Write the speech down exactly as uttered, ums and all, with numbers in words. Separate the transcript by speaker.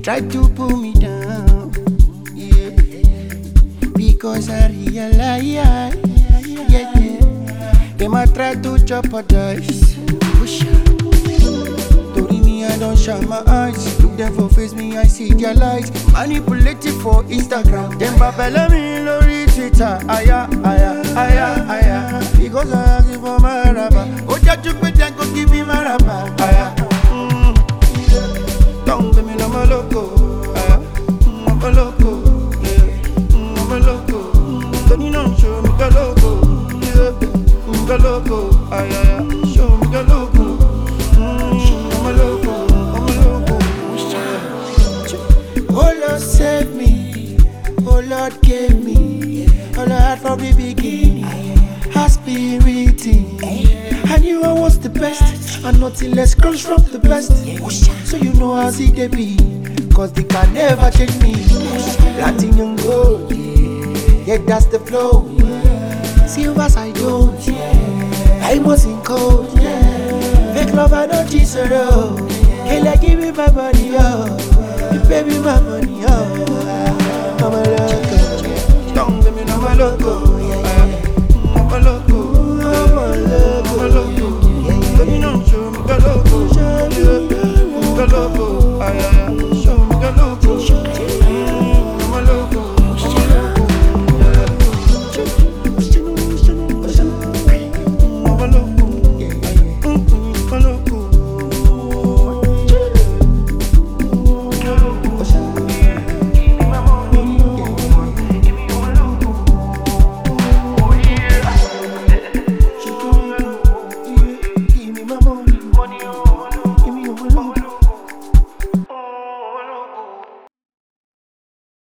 Speaker 1: try to pull me down, yeah. Because I realize, yeah, yeah. They might try to jeopardize. Tori me, I don't shut my eyes. Look them for face, me, I see their lies. Manipulated for Instagram. Them babble me, lori Twitter. Aya, aya, aya, aya. Because I ask you for my rapper. Oh, just you quit and go give me my rapper. Aya. Don't be me no more loco, uh, I'm a loco, yeah, I'm a loco. Don't you know show me the loco, yeah, I'm a loco, ay ay ay, show me the loco, I'm a loco, I'm a loco. Oh Lord save me, oh Lord give me, all I had from the beginning, aspirating. I knew I was the best, and nothing less comes from the best. So you know how see they be, cause they can never change me. Platinum gold, yeah, that's the flow. Silver I don't, I was in cold. Fake love I don't tease her though. Hey, like give me my money, oh, you pay me my money, oh. I'm a loco, don't give me no my loco.